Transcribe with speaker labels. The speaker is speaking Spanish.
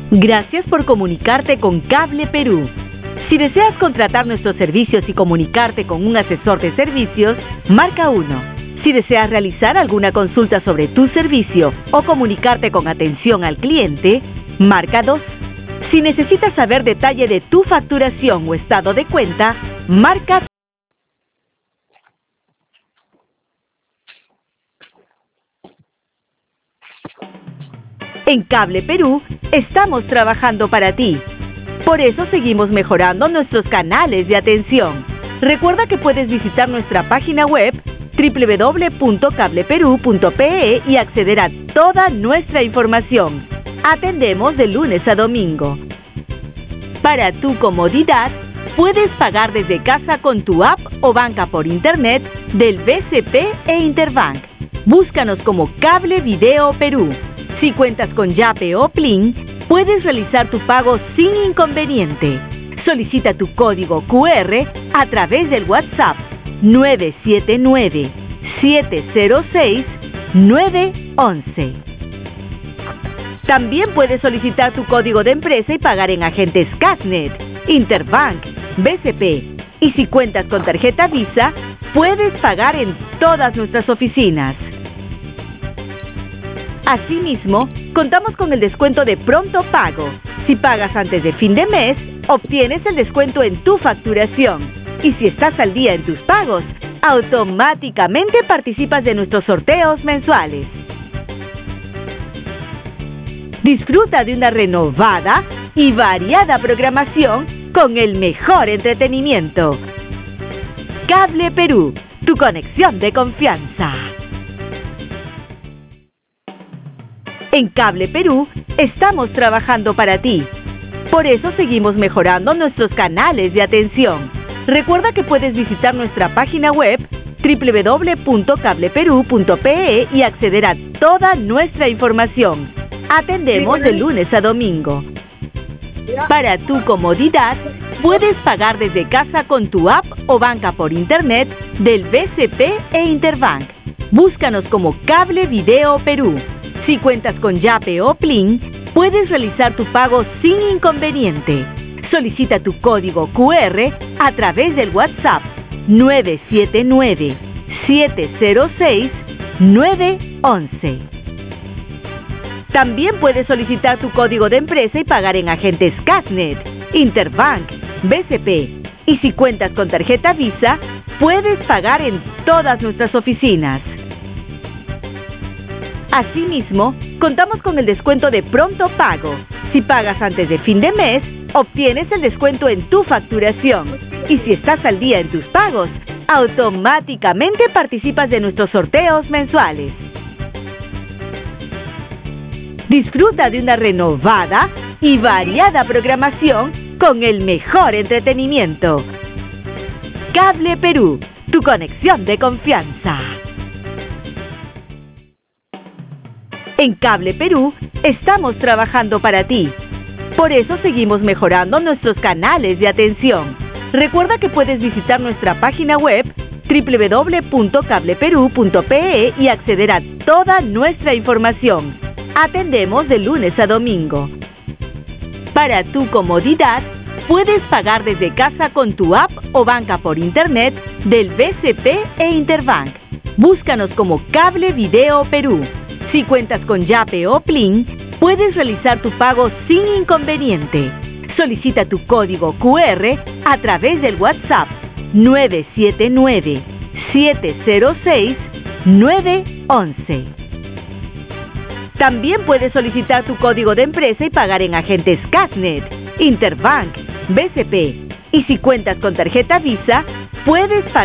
Speaker 1: Gracias por comunicarte con Cable Perú. Si deseas contratar nuestros servicios y comunicarte con un asesor de servicios, marca 1. Si deseas realizar alguna consulta sobre tu servicio o comunicarte con atención al cliente, marca 2. Si necesitas saber detalle de tu facturación o estado de cuenta, marca 3. En Cable Perú, estamos trabajando para ti. Por eso seguimos mejorando nuestros canales de atención. Recuerda que puedes visitar nuestra página web www.cableperu.pe y acceder a toda nuestra información. Atendemos de lunes a domingo. Para tu comodidad, puedes pagar desde casa con tu app o banca por internet del BCP e Interbank. Búscanos como Cable Video Perú. Si cuentas con Yape o Plin, puedes realizar tu pago sin inconveniente. Solicita tu código QR a través del WhatsApp 979-706-911. También puedes solicitar tu código de empresa y pagar en agentes Casnet, Interbank, BCP. Y si cuentas con tarjeta Visa, puedes pagar en todas nuestras oficinas. Asimismo, contamos con el descuento de pronto pago. Si pagas antes de fin de mes, obtienes el descuento en tu facturación. Y si estás al día en tus pagos, automáticamente participas de nuestros sorteos mensuales. Disfruta de una renovada y variada programación con el mejor entretenimiento. Cable Perú, tu conexión de confianza. En Cable Perú, estamos trabajando para ti. Por eso seguimos mejorando nuestros canales de atención. Recuerda que puedes visitar nuestra página web www.cableperu.pe y acceder a toda nuestra información. Atendemos de lunes a domingo. Para tu comodidad, puedes pagar desde casa con tu app o banca por internet del BCP e Interbank. Búscanos como Cable Video Perú. Si cuentas con Yape o Plin, puedes realizar tu pago sin inconveniente. Solicita tu código QR a través del WhatsApp 979-706-911. También puedes solicitar tu código de empresa y pagar en agentes Casnet, Interbank, BCP. Y si cuentas con tarjeta Visa, puedes pagar en todas nuestras oficinas. Asimismo, contamos con el descuento de pronto pago. Si pagas antes de fin de mes, obtienes el descuento en tu facturación. Y si estás al día en tus pagos, automáticamente participas de nuestros sorteos mensuales. Disfruta de una renovada y variada programación con el mejor entretenimiento. Cable Perú, tu conexión de confianza. En Cable Perú, estamos trabajando para ti. Por eso seguimos mejorando nuestros canales de atención. Recuerda que puedes visitar nuestra página web www.cableperu.pe y acceder a toda nuestra información. Atendemos de lunes a domingo. Para tu comodidad, puedes pagar desde casa con tu app o banca por internet del BCP e Interbank. Búscanos como Cable Video Perú. Si cuentas con Yape o Plin, puedes realizar tu pago sin inconveniente. Solicita tu código QR a través del WhatsApp 979-706-911. También puedes solicitar tu código de empresa y pagar en agentes Casnet, Interbank, BCP. Y si cuentas con tarjeta Visa, puedes pagar